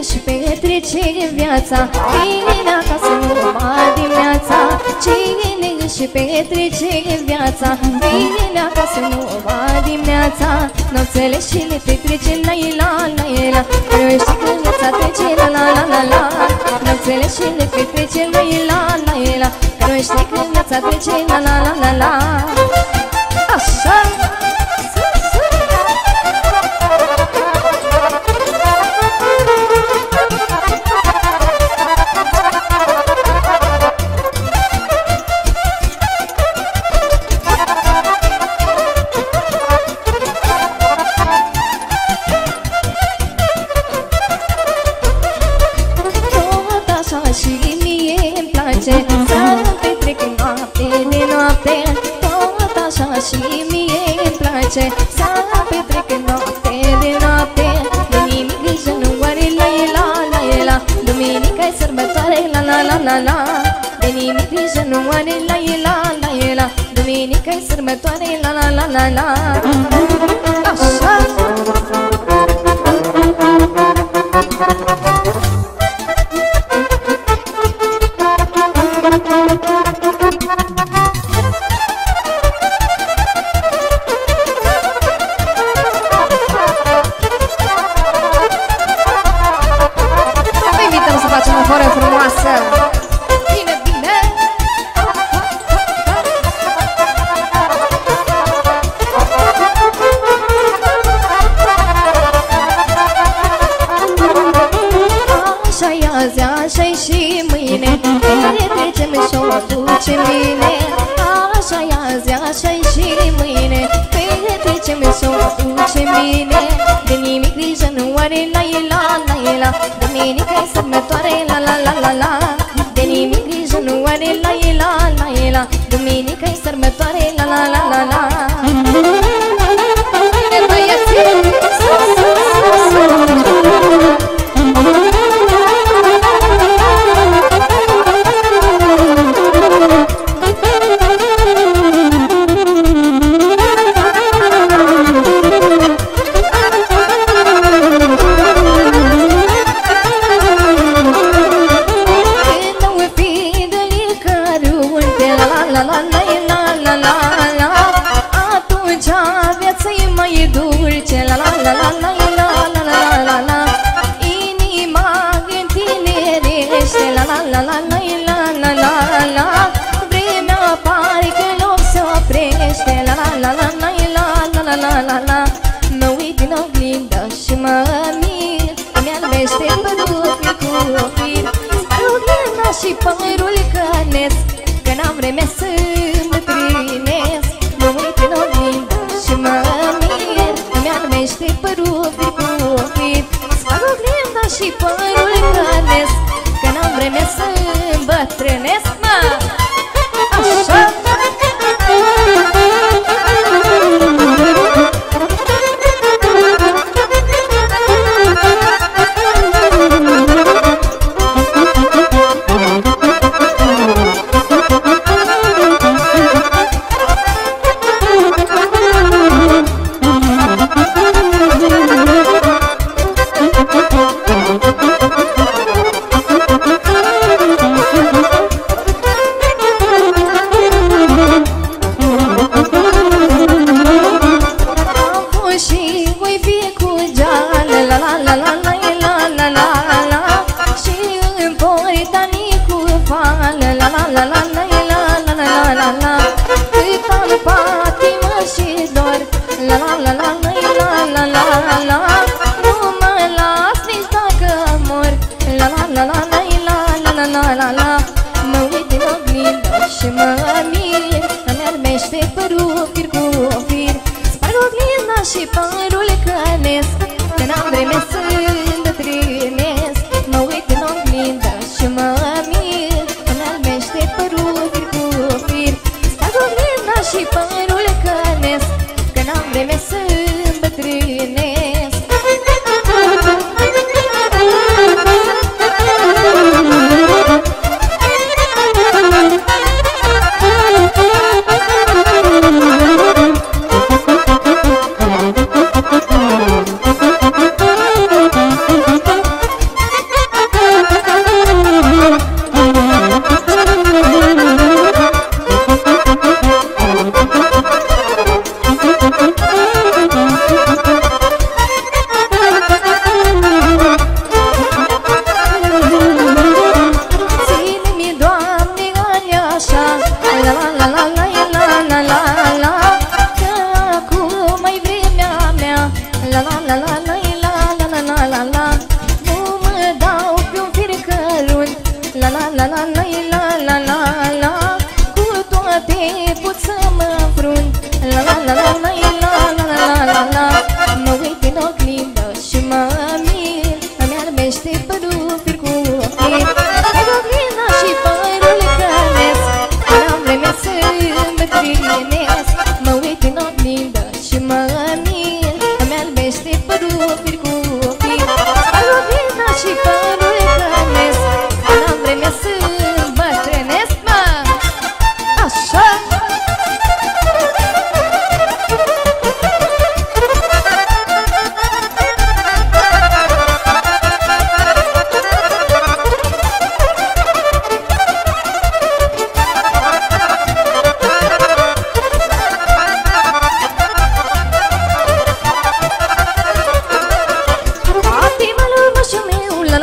își petrece viața, vine acasă numai dimineața. Cine își petrece viața, vine acasă numai dimineața. Nopțele și le petrece la ila, la ila, că nu știi când viața trece la la la la la. Nopțele și le petrece la ila, la ila, că nu știi când viața trece la la la la la. Așa! Să petrec noapte de noapte, tot așa și mie-mi place. Să petrec noapte de noapte, de nimic grijă nu are la ela, la ela. Duminica-i sărbătoare, la la la la la. De nimic grijă nu are la ela, la ela. Duminica-i sărbătoare, la la la la la. Așa! Așa-i și mâine, petrecem și o ducem bine. Așa-i azi, așa-i și mâine, petrecem și o ducem bine. De nimic grijă nu are la ela, la ela. Duminica-i sărbătoare, la la la la la. De nimic grijă nu are la ela, la ela. Duminica-i sărbătoare, la la la la la. Bine, băieții! Mă uit în oglindă și mă mir, îmi albește părul cu fir. Spar oglindă și părul cănesc, că n-am vreme să îmbătrânesc. Mă uit în oglindă și mă mir, îmi albește părul cu fir. Spar oglindă și părul cănesc, că n-am vreme să îmbătrânesc. Mă! Așa!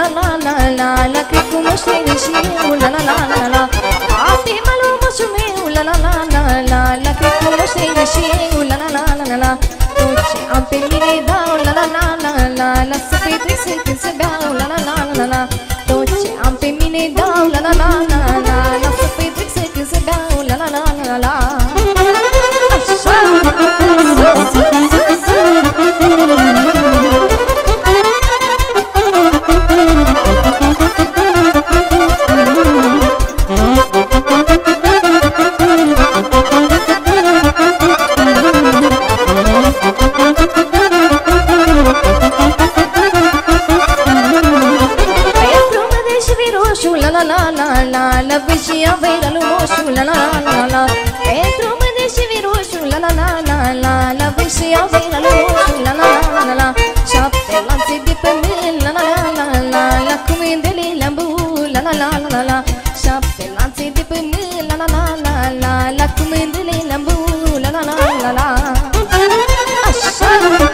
la la la la, cred că mă știi și eu, la la la la la. Ate malu moșul meu, la la la la la la, cred că mă știi și eu, la la la la la. Tot ce am pe mine dau, la la la la la la, să petrec, să cânt, să beau, la la la la la. Tot ce am pe mine dau, la la la la la la, să petrec, să cânt, să beau, la la la la la. Așa! La vâșia vei la lumoșul, la la la la. Pentru mâine și viroșul, la la la la la. La vâșia vei la lumoșul, la la la la la. 7 lanțe de pe mâini, la la la la la. La cumândele la-mbu, la la la la la. 7 lanțe de pe mâini, la la la la la. La cumândele la-mbu, la la la la la. Așa!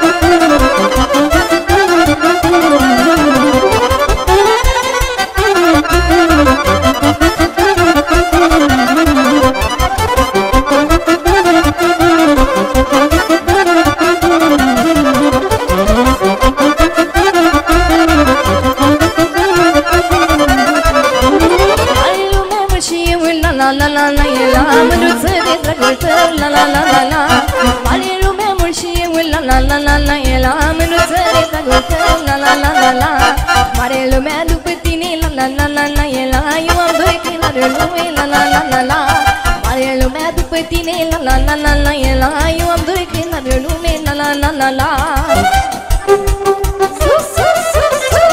La la la la la, mare lumea mult și eu, la la la la la, e la mânuță de dragul tău, la la la la la. Mare lumea după tine, la la la la la, e la, eu am doi chinari în lume, la la la la la. Mare lumea după tine, la la la la la, e la, eu am doi chinari în lume, la la la la la. Sus, sus, sus, sus.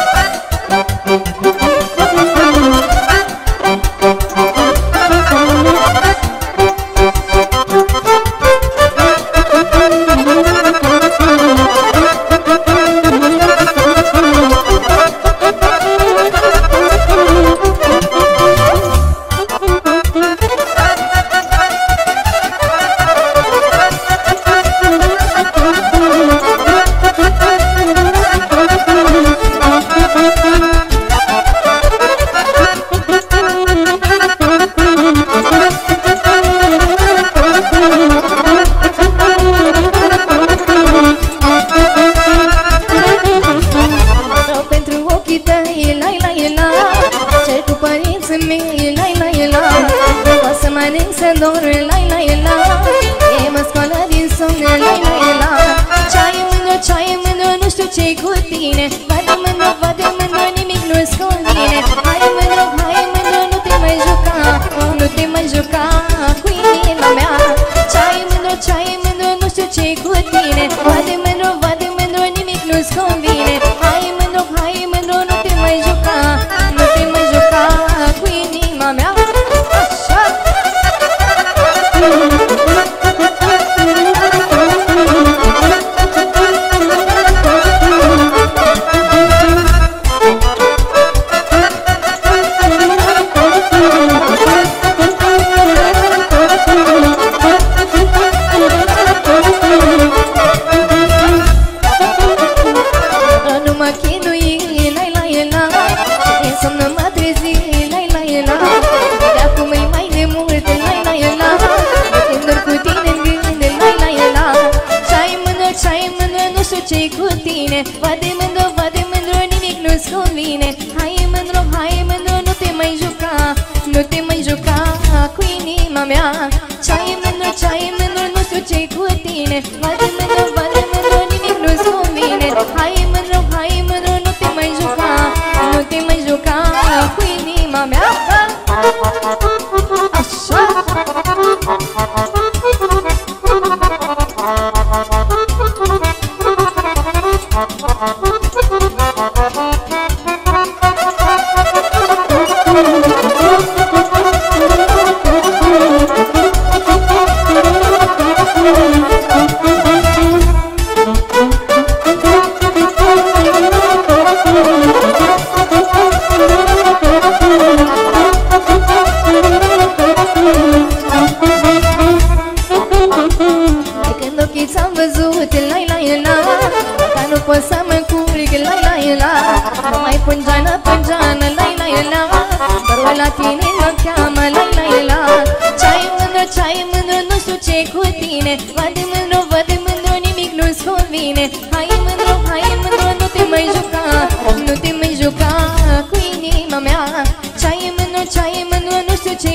pot să mă curg, la la la. Nu mai pun geană pe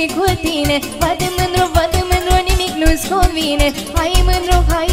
cu tine. Vadă mândru, nimic nu-ți convine. Hai mândru, hai